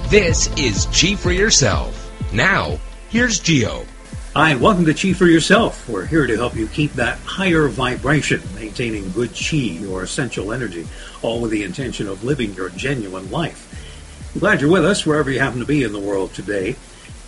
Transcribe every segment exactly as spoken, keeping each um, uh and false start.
This is Chi for Yourself. Now, here's Gio. Hi, welcome to Chi for Yourself. We're here to help you keep that higher vibration, maintaining good Chi, or essential energy, all with the intention of living your genuine life. I'm glad you're with us wherever you happen to be in the world today.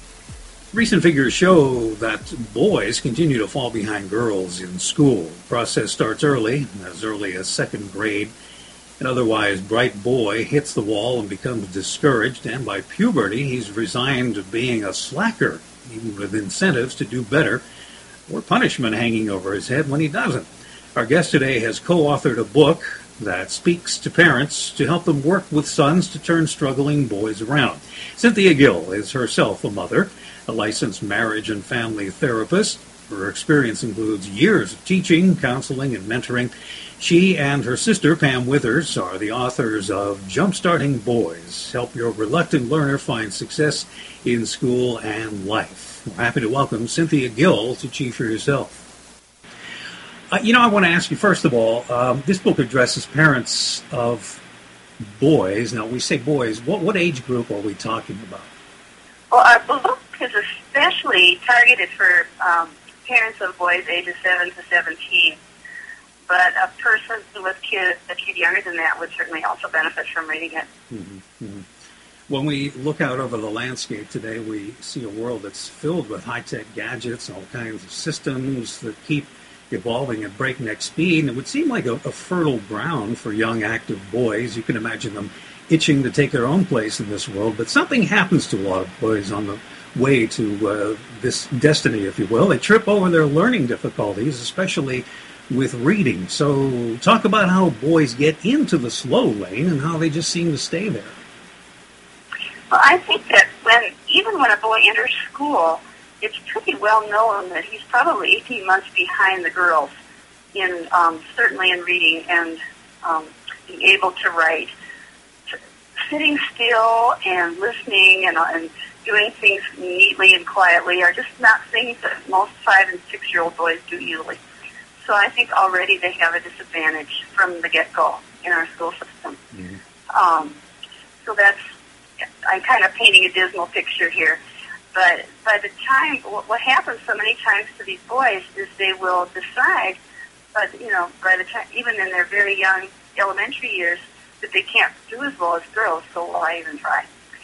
Recent figures show that boys continue to fall behind girls in school. The process starts early, as early as second grade. An otherwise bright boy hits the wall and becomes discouraged, and by puberty he's resigned to being a slacker, even with incentives to do better, or punishment hanging over his head when he doesn't. Our guest today has co-authored a book that speaks to parents to help them work with sons to turn struggling boys around. Cynthia Gill is herself a mother, a licensed marriage and family therapist. Her experience includes years of teaching, counseling, and mentoring. She and her sister, Pam Withers, are the authors of Jumpstarting Boys, Help Your Reluctant Learner Find Success in School and Life. We're happy to welcome Cynthia Gill to Chi for Yourself. Uh, you know, I want to ask you, first of all, um, this book addresses parents of boys. Now, we say boys. What, what age group are we talking about? Well, our book is especially targeted for um, parents of boys ages seven to seventeen. But a person with kids, a kid younger than that would certainly also benefit from reading it. Mm-hmm, mm-hmm. When we look out over the landscape today, we see a world that's filled with high-tech gadgets, all kinds of systems that keep evolving at breakneck speed. And it would seem like a, a fertile ground for young, active boys. You can imagine them itching to take their own place in this world. But something happens to a lot of boys on the way to uh, this destiny, if you will. They trip over their learning difficulties, especially with reading. So talk about how boys get into the slow lane and how they just seem to stay there. Well, I think that when even when a boy enters school, it's pretty well known that he's probably eighteen months behind the girls in um, certainly in reading and um, being able to write. Sitting still and listening and, uh, and doing things neatly and quietly are just not things that most five and six-year-old boys do easily. So I think already they have a disadvantage from the get-go in our school system. Mm-hmm. Um, so that's, I'm kind of painting a dismal picture here. But by the time, what happens so many times to these boys is they will decide, but you know, by the time, even in their very young elementary years, that they can't do as well as girls, so why even try?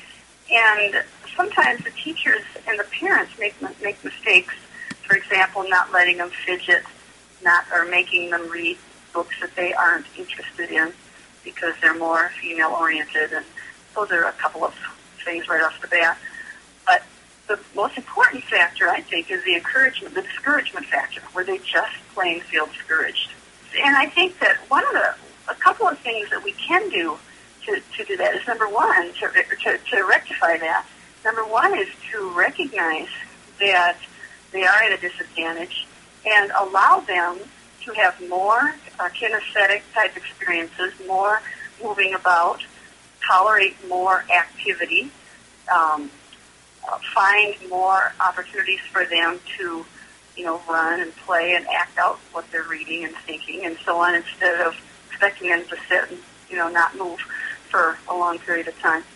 And sometimes the teachers and the parents make make mistakes. For example, not letting them fidget, not or making them read books that they aren't interested in because they're more female-oriented. And those are a couple of things right off the bat. But the most important factor, I think, is the encouragement, the discouragement factor, where they just plain feel discouraged. And I think that one of the, a couple of things that we can do to, to do that is, number one, to, to, to rectify that. Number one is to recognize that they are at a disadvantage and allow them to have more uh, kinesthetic type experiences, more moving about, tolerate more activity, um, uh, find more opportunities for them to, you know, run and play and act out what they're reading and thinking and so on, instead of expecting them to sit and, you know, not move for a long period of time.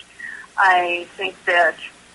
I think that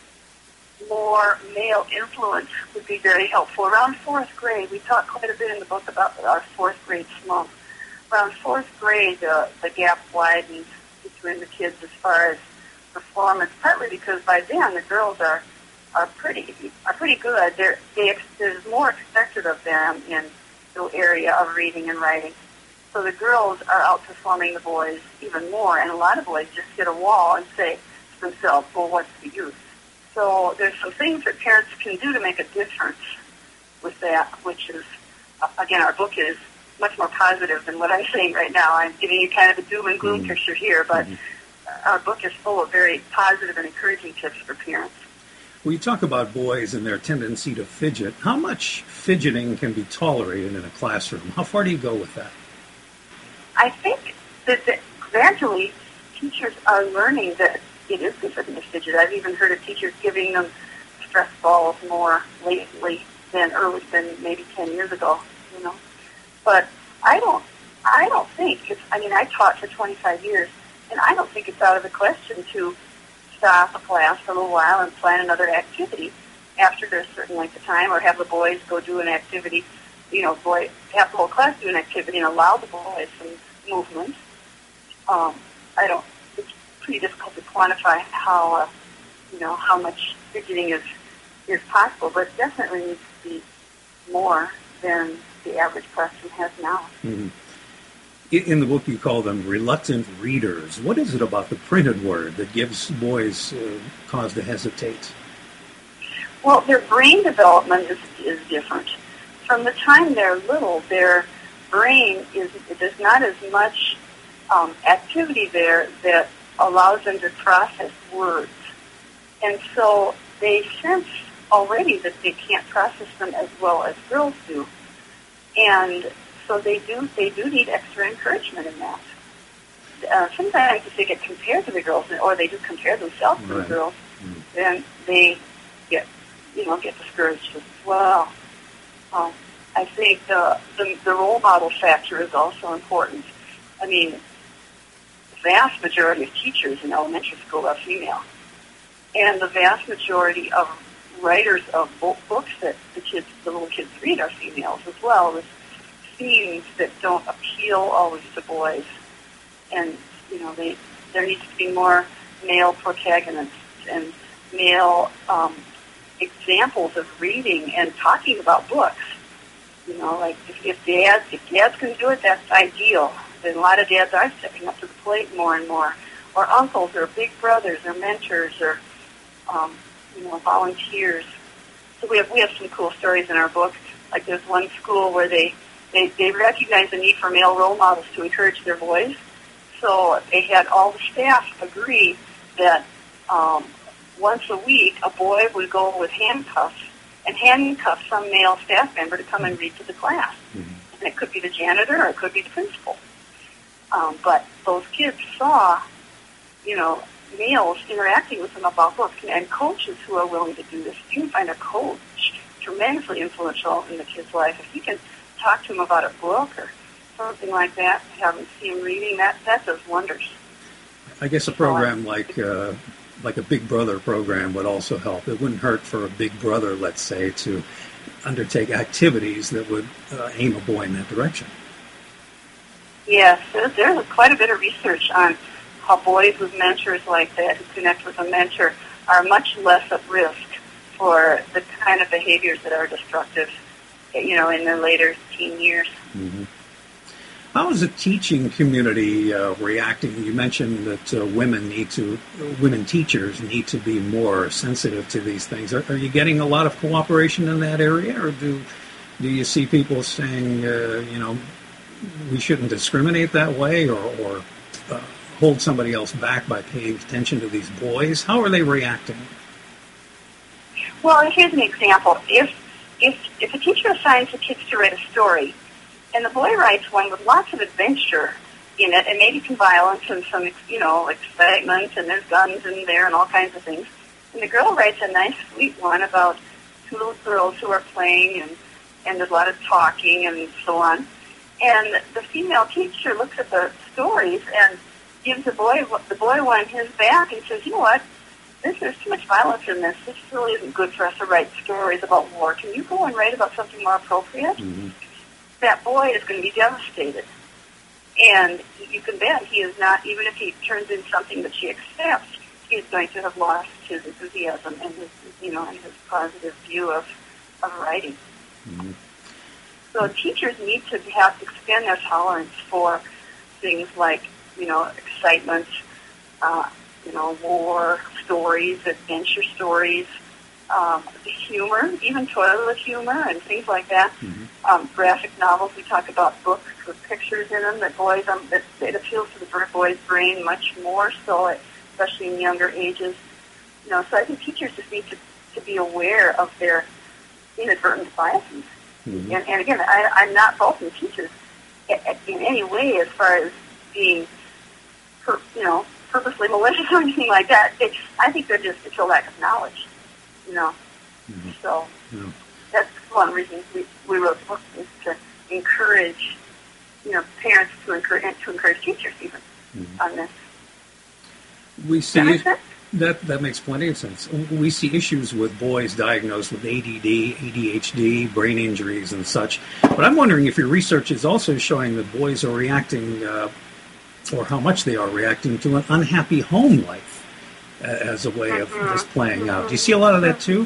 more male influence would be very helpful. Around fourth grade, we talk quite a bit in the book about our fourth grade slump. Around fourth grade, uh, the gap widens between the kids as far as performance, partly because by then the girls are are pretty are pretty good. They're, they there's more expected of them in the area of reading and writing. So the girls are outperforming the boys even more, and a lot of boys just hit a wall and say to themselves, well, what's the use? So there's some things that parents can do to make a difference with that, which is, again, our book is much more positive than what I'm saying right now. I'm giving you kind of a doom and gloom mm-hmm. picture here, but mm-hmm. our book is full of very positive and encouraging tips for parents. When you talk about boys and their tendency to fidget, how much fidgeting can be tolerated in a classroom? How far do you go with that? I think that, that gradually teachers are learning that it is considered a fidget. I've even heard of teachers giving them stress balls more lately than early than maybe ten years ago, you know. But I don't I don't think it's I mean I taught for twenty-five years, and I don't think it's out of the question to stop a class for a little while and plan another activity after a certain length of time, or have the boys go do an activity, you know, boy, have the whole class do an activity and allow the boys some movement. Um, I don't, it's pretty difficult to quantify how, uh, you know, how much fidgeting is, is possible, but it definitely needs to be more than the average classroom has now. Mm-hmm. In the book, you call them reluctant readers. What is it about the printed word that gives boys uh, cause to hesitate? Well, their brain development is, is different. From the time they're little, their brain is, there's not as much um, activity there that allows them to process words. And so they sense already that they can't process them as well as girls do. And so they do they do need extra encouragement in that. Uh, sometimes if they get compared to the girls, or they do compare themselves to right. the girls, mm. then they get, you know, get discouraged as well. Um, I think the, the the role model factor is also important. I mean, the vast majority of teachers in elementary school are female, and the vast majority of writers of bo- books that the kids, the little kids read, are females as well, with themes that don't appeal always to boys. And, you know, they there needs to be more male protagonists and male um, examples of reading and talking about books. You know, like if, if dads if dads can do it, that's ideal. Then a lot of dads are stepping up to the plate more and more, or uncles, or big brothers, or mentors, or um, you know, volunteers. So we have we have some cool stories in our book. Like there's one school where they they, they recognize the need for male role models to encourage their boys. So they had all the staff agree that um, once a week a boy would go with handcuffs and handcuff some male staff member to come and read to the class. Mm-hmm. And it could be the janitor or it could be the principal. Um, but those kids saw, you know, males interacting with them about books, and coaches who are willing to do this. You can find a coach tremendously influential in the kid's life. If you can talk to him about a book or something like that, have him see him reading, that, that does wonders. I guess a program like uh, like a Big Brother program would also help. It wouldn't hurt for a Big Brother, let's say, to undertake activities that would uh, aim a boy in that direction. Yes, there's, there's quite a bit of research on how boys with mentors like that who connect with a mentor are much less at risk for the kind of behaviors that are destructive, you know, in their later teen years. Mm-hmm. How is the teaching community uh, reacting? You mentioned that uh, women need to, women teachers need to be more sensitive to these things. Are, are you getting a lot of cooperation in that area, or do do you see people saying, uh, you know, we shouldn't discriminate that way, or, or uh, hold somebody else back by paying attention to these boys? How are they reacting? Well, here's an example. If if if a teacher assigns the kids to write a story, and the boy writes one with lots of adventure in it, and maybe some violence and some, you know, excitement, and there's guns in there and all kinds of things, and the girl writes a nice, sweet one about two little girls who are playing, and, and there's a lot of talking and so on, and the female teacher looks at the stories and gives the boy the boy one his back and says, you know what, this, there's too much violence in this. This really isn't good for us to write stories about war. Can you go and write about something more appropriate? Mm-hmm. That boy is going to be devastated. And you can bet he is not, even if he turns in something that she accepts, he is going to have lost his enthusiasm and his, you know, and his positive view of, of writing. Mm-hmm. So teachers need to have expand their tolerance for things like, you know, excitement, uh, you know, war stories, adventure stories, um, humor, even toilet humor and things like that. Mm-hmm. Um, graphic novels, we talk about books with pictures in them that boys, um, that it appeals to the boy's brain much more so, especially in younger ages. You know, so I think teachers just need to, to be aware of their inadvertent biases. Mm-hmm. And, and again, I, I'm not faulting teachers in any way as far as being, per, you know, purposely malicious or anything like that. They, I think they're just, it's a lack of knowledge, you know. Mm-hmm. So yeah. That's one reason we, we wrote the book, is to encourage, you know, parents to encourage, to encourage teachers even mm-hmm. on this. We see Does that make sense? That that makes plenty of sense. We see issues with boys diagnosed with A D D, A D H D, brain injuries, and such. But I'm wondering if your research is also showing that boys are reacting, uh, or how much they are reacting to an unhappy home life uh, as a way of mm-hmm. this playing out. Do you see a lot of that too?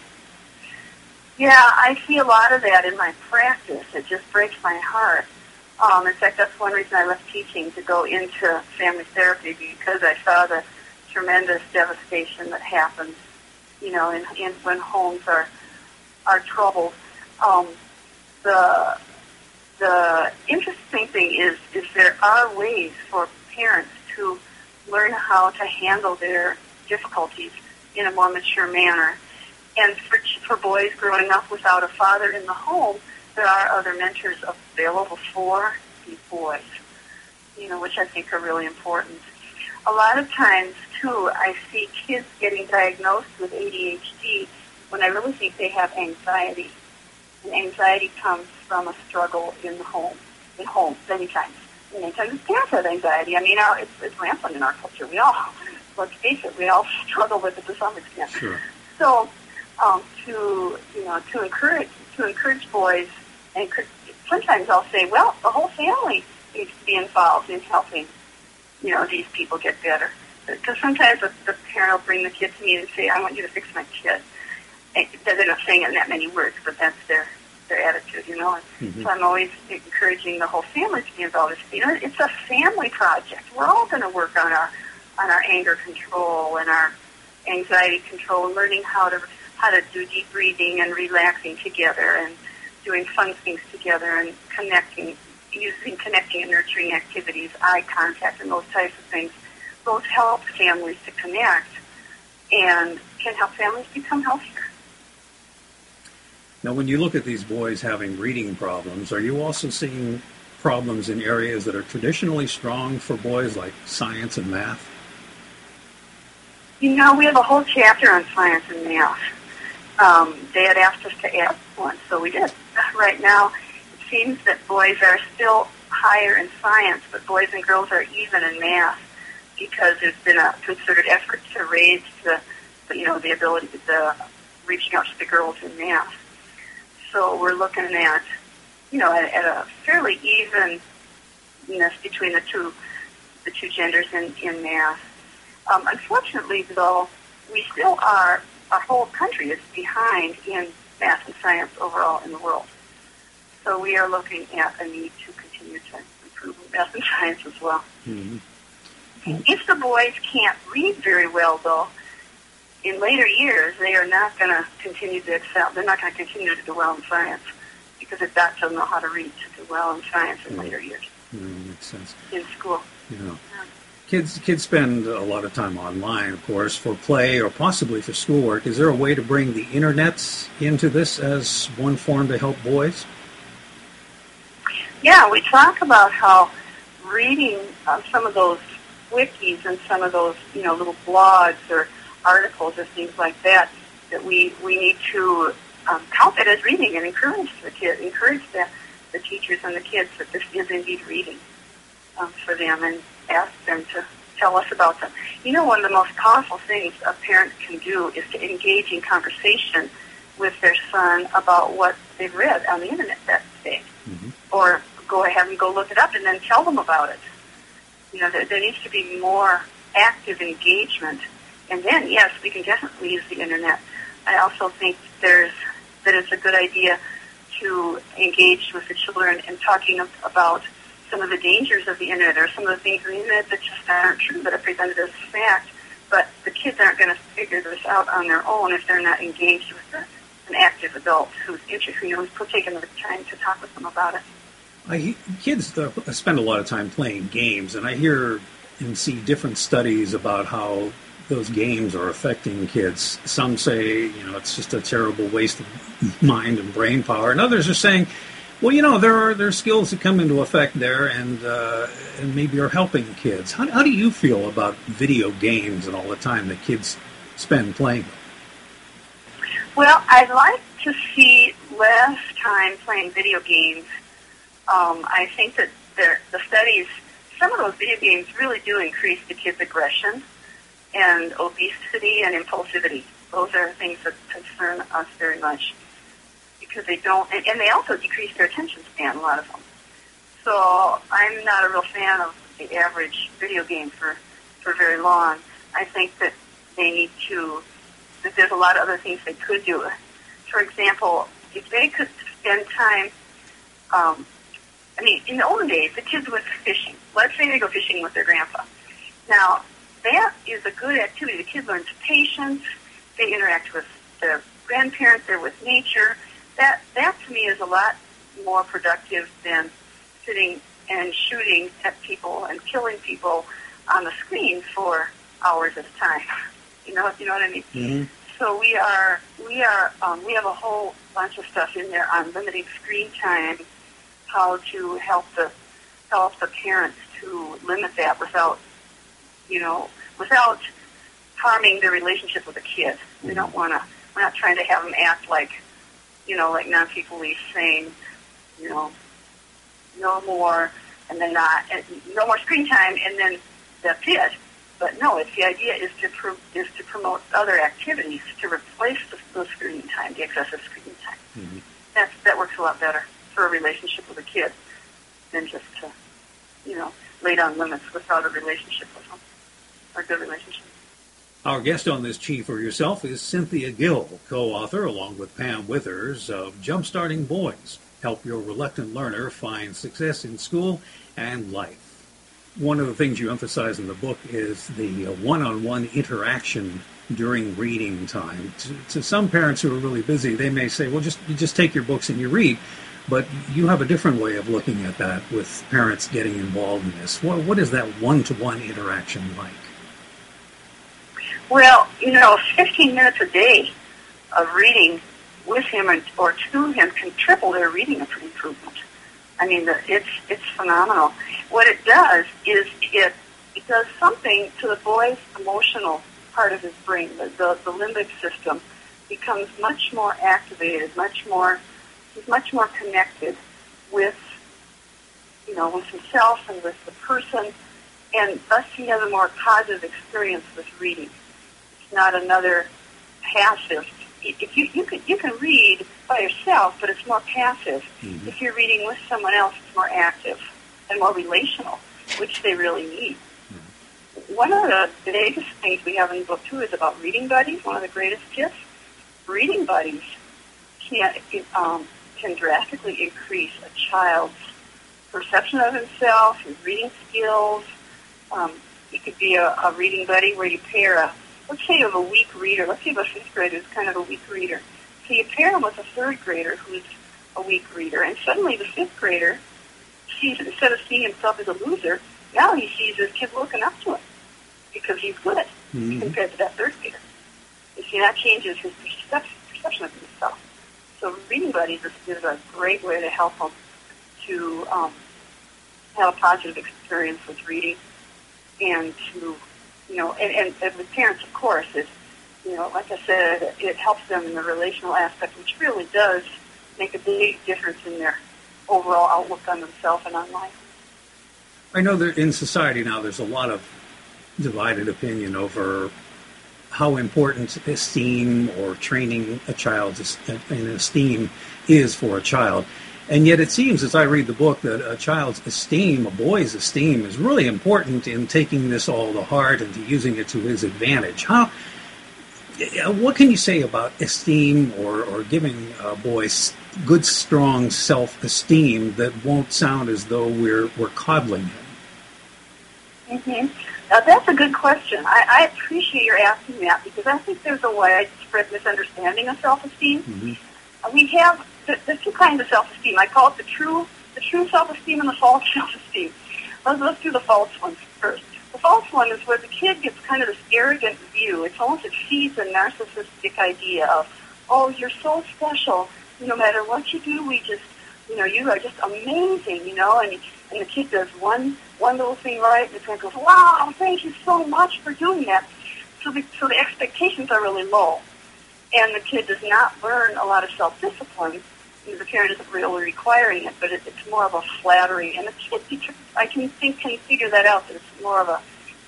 Yeah, I see a lot of that in my practice. It just breaks my heart. Um, in fact, that's one reason I left teaching, to go into family therapy, because I saw the tremendous devastation that happens, you know, in, in when homes are are troubled. Um, the the interesting thing is is there are ways for parents to learn how to handle their difficulties in a more mature manner. And for for boys growing up without a father in the home, there are other mentors available for these boys, you know, which I think are really important. A lot of times, too, I see kids getting diagnosed with A D H D when I really think they have anxiety. And anxiety comes from a struggle in the home, in homes, many times. And many times parents have anxiety. I mean, our, it's, it's rampant in our culture. We all, let's face it, we all struggle with it to some extent. Sure. So, um, to, you know, to encourage, to encourage boys, and sometimes I'll say, well, the whole family needs to be involved in helping, you know, these people get better. Because sometimes the, the parent will bring the kid to me and say, I want you to fix my kid. And they're not saying it in that many words, but that's their, their attitude, you know. Mm-hmm. So I'm always encouraging the whole family to be involved. You know, it's a family project. We're all going to work on our on our anger control and our anxiety control, and learning how to how to do deep breathing and relaxing together, and doing fun things together, and connecting, using connecting and nurturing activities, eye contact, and those types of things. Those help families to connect and can help families become healthier. Now, when you look at these boys having reading problems, are you also seeing problems in areas that are traditionally strong for boys, like science and math? You know, we have a whole chapter on science and math. Um, they had asked us to add one, so we did. Right now, it seems that boys are still higher in science, but boys and girls are even in math, because there's been a concerted effort to raise the, the you know, the ability to the, reaching out to the girls in math. So we're looking at, you know, at, at a fairly evenness between the two, the two genders in, in math. Um, unfortunately, though, we still are, our whole country is behind in math and science overall in the world. So we are looking at a need to continue to improve math and science as well. Mm-hmm. If the boys can't read very well, though, in later years, they are not going to continue to excel. They're not going to continue to do well in science, because if that doesn't know how to read to do well in science in mm-hmm. later years. Mm, makes sense. In school. Yeah. yeah. Kids kids spend a lot of time online, of course, for play or possibly for schoolwork. Is there a way to bring the internet into this as one form to help boys? Yeah, we talk about how reading uh, some of those wikis and some of those, you know, little blogs or articles or things like that, that we, we need to um, count it as reading and encourage the kids, encourage the, the teachers and the kids that this is indeed reading um, for them, and ask them to tell us about them. You know, one of the most powerful things a parent can do is to engage in conversation with their son about what they've read on the internet that day. Mm-hmm. Or go ahead and go look it up and then tell them about it. You know, there, there needs to be more active engagement. And then, yes, we can definitely use the internet. I also think there's that it's a good idea to engage with the children in talking about some of the dangers of the internet, or some of the things on the internet that just aren't true, that are presented as fact. But the kids aren't going to figure this out on their own if they're not engaged with a, an active adult who's interested, you know, who's taking the time to talk with them about it. I, kids uh, spend a lot of time playing games, and I hear and see different studies about how those games are affecting kids. Some say, you know, it's just a terrible waste of mind and brain power, and others are saying, well, you know, there are there are skills that come into effect there, and uh, and maybe are helping kids. How, how do you feel about video games and all the time that kids spend playing? Well, I'd like to see less time playing video games. Um, I think that the studies, some of those video games really do increase the kids' aggression, and obesity and impulsivity. Those are things that concern us very much because they don't, and, and they also decrease their attention span, a lot of them. So I'm not a real fan of the average video game for, for very long. I think that they need to, that there's a lot of other things they could do. For example, if they could spend time, um, I mean, in the olden days, the kids went fishing. Let's say they go fishing with their grandpa. Now, that is a good activity. The kid learns patience. They interact with their grandparents. They're with nature. That, that to me, is a lot more productive than sitting and shooting at people and killing people on the screen for hours at a time. You know, you know what I mean? Mm-hmm. So we are, we are, um, we have a whole bunch of stuff in there on limiting screen time, how to help the help the parents to limit that without, you know, without harming their relationship with the kid. We don't want to. We're not trying to have them act like, you know, like Nancy Police saying, you know, no more, and then not, and no more screen time, and then that's it. But no, it's the idea is to pro- is to promote other activities to replace the, the screen time, the excessive screen time. Mm-hmm. That's, that works a lot better for a relationship with a kid than just to, you know, lay down limits without a relationship with them, or a good relationship. Our guest on this Chi for Yourself is Cynthia Gill, co-author, along with Pam Withers, of Jumpstarting Boys, Help Your Reluctant Learner Find Success in School and Life. One of the things you emphasize in the book is the uh, one-on-one interaction during reading time. To, to some parents who are really busy, they may say, well, just you just take your books and you read. But you have a different way of looking at that with parents getting involved in this. What, what is that one-to-one interaction like? Well, you know, fifteen minutes a day of reading with him or to him can triple their reading improvement. I mean, it's it's phenomenal. What it does is it it does something to the boy's emotional part of his brain. The, the, the limbic system becomes much more activated, much more, he's much more connected with, you know, with himself and with the person, and thus he has a more positive experience with reading. It's not another passive. If you you can you can read by yourself, but it's more passive. Mm-hmm. If you're reading with someone else, it's more active and more relational, which they really need. Mm-hmm. One of the biggest things we have in the book too is about reading buddies. One of the greatest gifts, reading buddies, can um, can drastically increase a child's perception of himself, his reading skills. Um, it could be a, a reading buddy where you pair a Let's say you have a weak reader. Let's say you have a fifth grader who's kind of a weak reader. So you pair him with a third grader who's a weak reader, and suddenly the fifth grader sees, instead of seeing himself as a loser, now he sees his kid looking up to him because he's good mm-hmm. compared to that third grader. You see, that changes his perception, perception of himself. So reading buddies is, is a great way to help him to um, have a positive experience with reading and to You know, and, and, and with parents, of course, it, you know, like I said, it helps them in the relational aspect, which really does make a big difference in their overall outlook on themselves and on life. I know that in society now there's a lot of divided opinion over how important esteem or training a child's in esteem is for a child. And yet it seems, as I read the book, that a child's esteem, a boy's esteem, is really important in taking this all to heart and to using it to his advantage. How? What can you say about esteem or, or giving a boy good, strong self-esteem that won't sound as though we're we're coddling him? Mm-hmm. Now, that's a good question. I, I appreciate your asking that because I think there's a widespread misunderstanding of self-esteem. Mm-hmm. We have there's two kinds of self-esteem. I call it the true the true self-esteem and the false self-esteem. Let's, let's do the false one first. The false one is where the kid gets kind of this arrogant view. It's almost, it feeds a narcissistic idea of, oh, you're so special. No matter what you do, we just, you know, you are just amazing, you know. And, and the kid does one one little thing right, and the parent goes, wow, thank you so much for doing that. So the, so the expectations are really low. And the kid does not learn a lot of self-discipline. The parent isn't really requiring it, but it, it's more of a flattery. And the kid, I can think, can figure that out, that it's more of a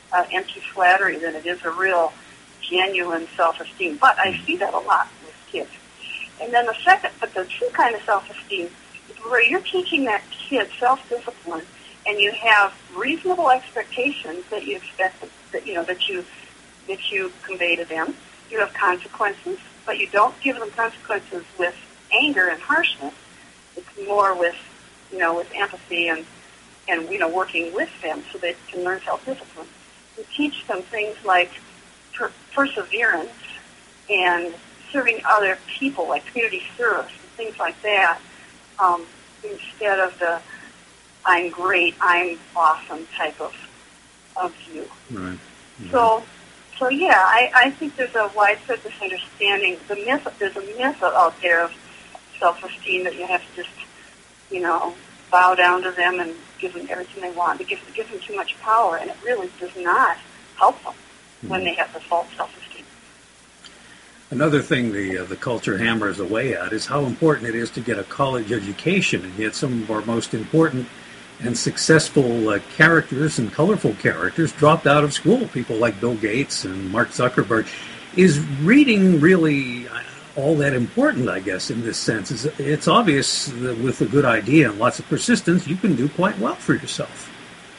uh, empty flattery than it is a real, genuine self-esteem. But I see that a lot with kids. And then the second, but the true kind of self-esteem is where you're teaching that kid self-discipline, and you have reasonable expectations that you expect that you know that you that you convey to them. You have consequences, but you don't give them consequences with anger and harshness. It's more with you know with empathy and and you know working with them so they can learn self-discipline. You teach them things like per- perseverance and serving other people, like community service and things like that, um, instead of the I'm great, I'm awesome type of of view. Right. Right. So, so yeah, I, I think there's a widespread misunderstanding. The myth, there's a myth out there of self-esteem that you have to just, you know, bow down to them and give them everything they want. It gives, it gives them too much power, and it really does not help them mm-hmm. when they have the false self-esteem. Another thing the uh, the culture hammers away at is how important it is to get a college education, and yet some of our most important and successful uh, characters and colorful characters dropped out of school. People like Bill Gates and Mark Zuckerberg. Is reading really all that important, I guess, in this sense? It's, it's obvious that with a good idea and lots of persistence, you can do quite well for yourself.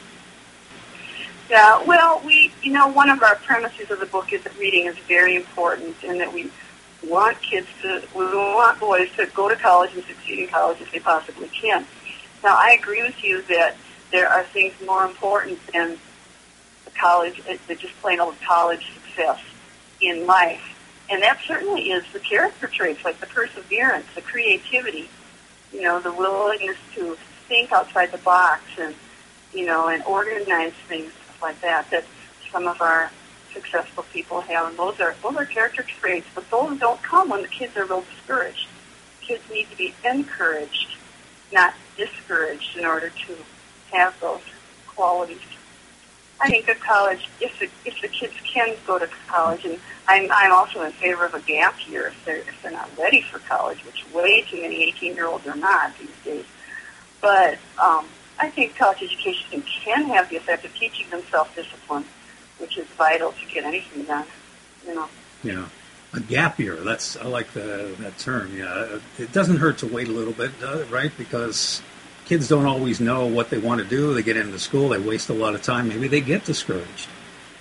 Yeah, well, we, you know, one of our premises of the book is that reading is very important and that we want kids to, we want boys to go to college and succeed in college if they possibly can. Now, I agree with you that there are things more important than the college, than just plain old college success in life. And that certainly is the character traits, like the perseverance, the creativity, you know, the willingness to think outside the box and, you know, and organize things like that, that some of our successful people have. And those are, those are character traits, but those don't come when the kids are real discouraged. Kids need to be encouraged, not discouraged, in order to have those qualities. I think that college, if the, if the kids can go to college, and I'm, I'm also in favor of a gap year if they're, if they're not ready for college, which way too many eighteen-year-olds are not these days. But um, I think college education can have the effect of teaching them self-discipline, which is vital to get anything done, you know. Yeah. A gap year, that's, I like the, that term, yeah. It doesn't hurt to wait a little bit, uh, right? Because kids don't always know what they want to do. They get into school, they waste a lot of time. Maybe they get discouraged.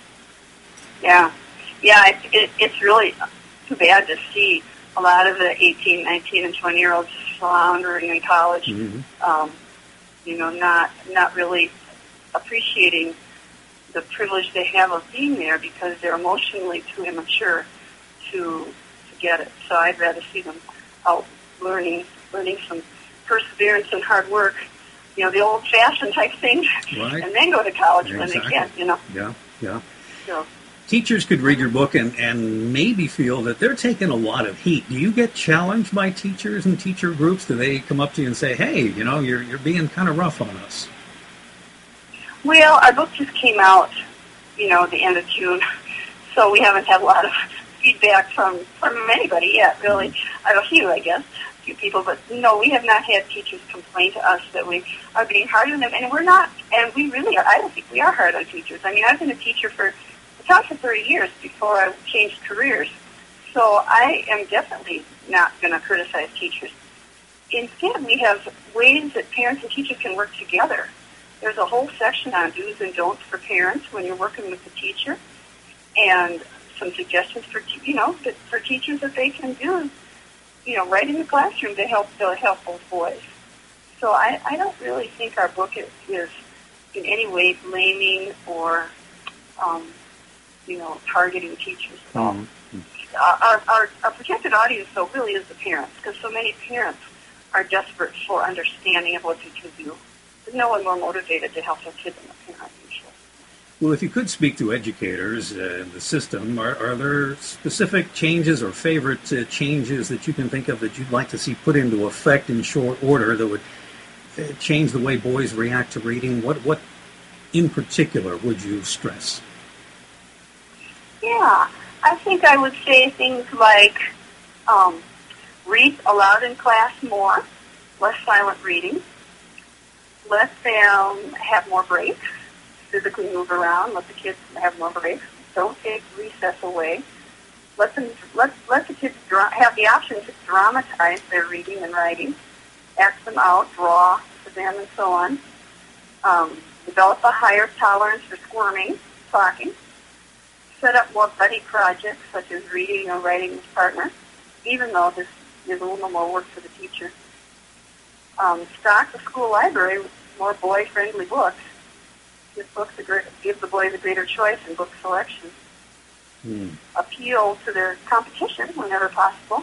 Yeah. Yeah, it, it, it's really too bad to see a lot of the eighteen, nineteen, and twenty-year-olds floundering in college, mm-hmm. um, you know, not not really appreciating the privilege they have of being there because they're emotionally too immature to to get it. So I'd rather see them out learning, learning some perseverance and hard work, you know, the old-fashioned type thing, right. and then go to college yeah, when exactly. they can, you know. Yeah, yeah. So, teachers could read your book and, and maybe feel that they're taking a lot of heat. Do you get challenged by teachers and teacher groups? Do they come up to you and say, hey, you know, you're you're being kind of rough on us? Well, our book just came out, you know, at the end of June, so we haven't had a lot of feedback from, from anybody yet, really. I have a few, I guess, a few people, but no, we have not had teachers complain to us that we are being hard on them, and we're not, and we really are, I don't think we are hard on teachers. I mean, I've been a teacher for, about for thirty years before I changed careers, so I am definitely not going to criticize teachers. Instead, we have ways that parents and teachers can work together. There's a whole section on do's and don'ts for parents when you're working with the teacher, and some suggestions for, you know, for teachers that they can do, you know, right in the classroom to help to help both boys. So I, I don't really think our book is, is in any way blaming or, um, you know, targeting teachers at all. Mm-hmm. Our, our, our projected audience, though, really is the parents, because so many parents are desperate for understanding of what they can do. There's no one more motivated to help their kids than the parent, usually. Well, if you could speak to educators uh, in the system, are, are there specific changes or favorite uh, changes that you can think of that you'd like to see put into effect in short order that would uh, change the way boys react to reading? What, what in particular would you stress? Yeah, I think I would say things like um, read aloud in class more, less silent reading, let them have more breaks, physically move around. Let the kids have more breaks. Don't take recess away. Let them let let the kids dra- have the option to dramatize their reading and writing, act them out, draw to them, and so on. Um, develop a higher tolerance for squirming, talking. Set up more buddy projects such as reading or writing with partners, even though this is a little more work for the teacher. Um, stock the school library with more boy-friendly books. Give books a great, give the boys a greater choice in book selection. Mm. Appeal to their competition whenever possible.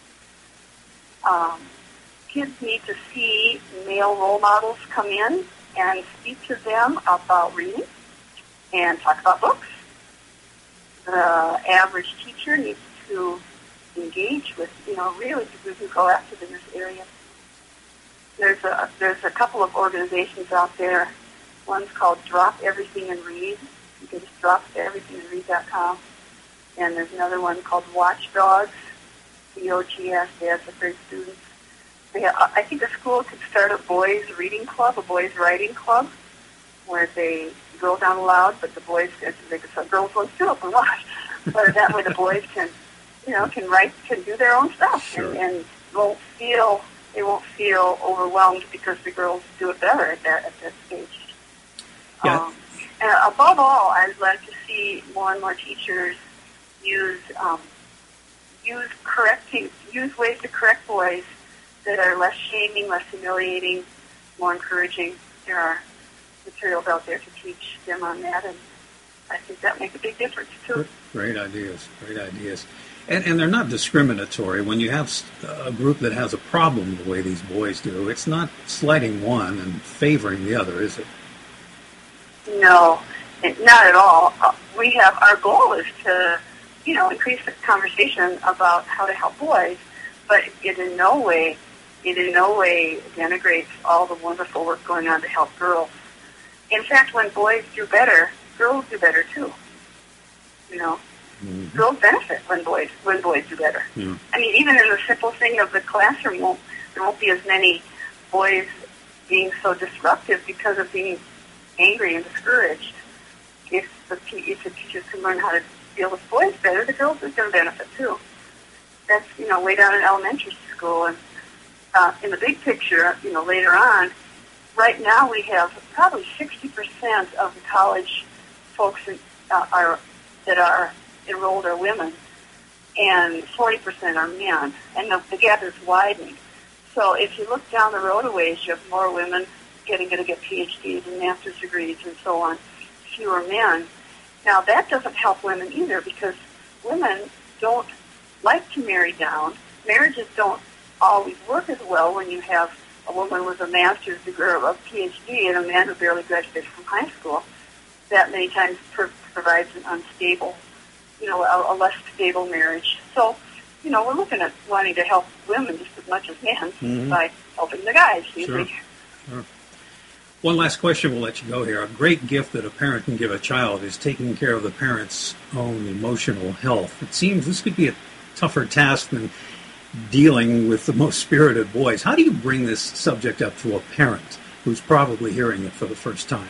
Um, kids need to see male role models come in and speak to them about reading and talk about books. The average teacher needs to engage with, you know, really people who go active in this area. There's a there's a couple of organizations out there. One's called Drop Everything and Read. You can just drop everything and read dot com. And there's another one called Watchdogs, D O G S, Dads of Great Students. They have, I think a school could start a boys' reading club, a boys' writing club, where they girls aren't allowed, but the boys, they could some girls will still up and watch. But that way the boys can, you know, can write, can do their own stuff, sure. and, and won't feel they won't feel overwhelmed because the girls do it better at that at that stage. Yeah. Um, and above all, I'd like to see more and more teachers use um, use correcting use ways to correct boys that are less shaming, less humiliating, more encouraging. There are materials out there to teach them on that, and I think that makes a big difference too. Great ideas, great ideas. And, and they're not discriminatory. When you have a group that has a problem the way these boys do, it's not slighting one and favoring the other, is it? No, not at all. We have, our goal is to, you know, increase the conversation about how to help boys, but it in no way, it in no way denigrates all the wonderful work going on to help girls. In fact, when boys do better, girls do better too. You know, mm-hmm. girls benefit when boys when boys do better. Yeah. I mean, even in the simple thing of the classroom, won't, there won't be as many boys being so disruptive because of being angry and discouraged. If the if the teachers can learn how to deal with boys better, the girls are going to benefit too. That's, you know, way down in elementary school, and uh, in the big picture, you know, later on. Right now, we have probably sixty percent of the college folks in, uh, are that are enrolled are women, and forty percent are men, and the, the gap is widening. So if you look down the road a ways, you have more women getting going to get P H Ds and master's degrees and so on, fewer men. Now, that doesn't help women either, because women don't like to marry down. Marriages don't always work as well when you have a woman with a master's degree or a P H D and a man who barely graduated from high school. That many times per- provides an unstable, you know, a, a less stable marriage. So, you know, we're looking at wanting to help women just as much as men mm-hmm. by helping the guys. Sure. Sure. One last question, we'll let you go here. A great gift that a parent can give a child is taking care of the parent's own emotional health. It seems this could be a tougher task than dealing with the most spirited boys. How do you bring this subject up to a parent who's probably hearing it for the first time?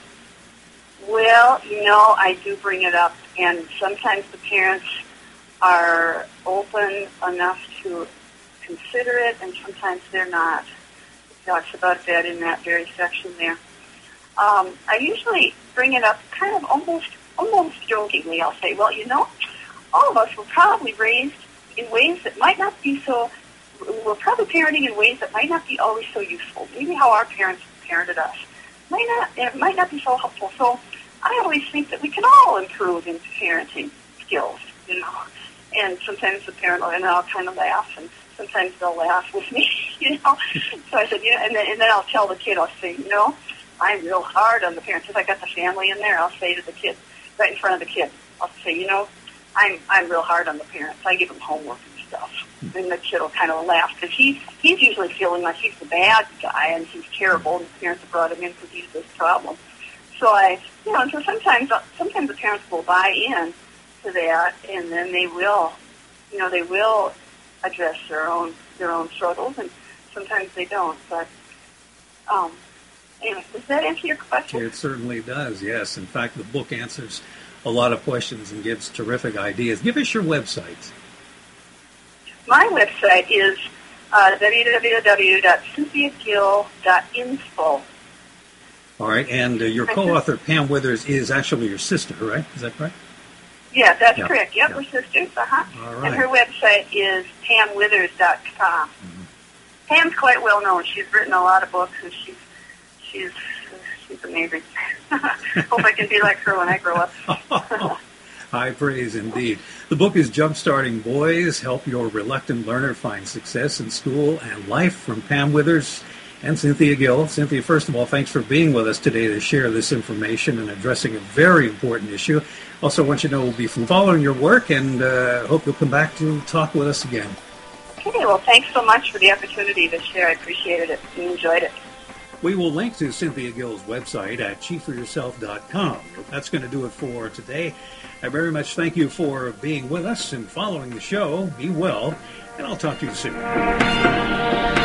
Well, you know, I do bring it up, and sometimes the parents are open enough to consider it, and sometimes they're not. It talks about that in that very section there. Um, I usually bring it up kind of almost, almost jokingly. I'll say, well, you know, all of us were probably raised in ways that might not be so, we're probably parenting in ways that might not be always so useful. Maybe how our parents parented us might not, it might not be so helpful. So I always think that we can all improve in parenting skills, you know. And sometimes the parent will, and I'll kind of laugh, and sometimes they'll laugh with me, you know. So I said, you know, and then, and then I'll tell the kid, I'll say, you know, I'm real hard on the parents. If I got the family in there, I'll say to the kid, right in front of the kid, I'll say, you know, I'm I'm real hard on the parents. I give them homework and stuff. And the kid will kind of laugh, because he's, he's usually feeling like he's the bad guy and he's terrible, and the parents have brought him in because he's this problem. So I, you know, and so sometimes, sometimes the parents will buy in to that, and then they will, you know, they will address their own their own struggles, and sometimes they don't. But um, Anyway, does that answer your question? It certainly does, yes. In fact, the book answers a lot of questions and gives terrific ideas. Give us your website. My website is uh, w w w dot cynthia gill dot info. All right, and uh, your co-author, Pam Withers, is actually your sister, right? Is that correct? Yeah, that's yeah. correct. Yep, yeah. we're sisters. Uh-huh. All right. And her website is pam withers dot com. Mm-hmm. Pam's quite well known. She's written a lot of books, and she's she's she's amazing. Hope I can be like her when I grow up. High praise indeed. The book is Jumpstarting Boys, Help Your Reluctant Learner Find Success in School and Life, from Pam Withers and Cynthia Gill. Cynthia, first of all, thanks for being with us today to share this information and addressing a very important issue. Also, I want you to know we'll be following your work, and uh, hope you'll come back to talk with us again. Okay, well, thanks so much for the opportunity to share. I appreciated it and enjoyed it. We will link to Cynthia Gill's website at chief for yourself dot com. That's going to do it for today. I very much thank you for being with us and following the show. Be well, and I'll talk to you soon.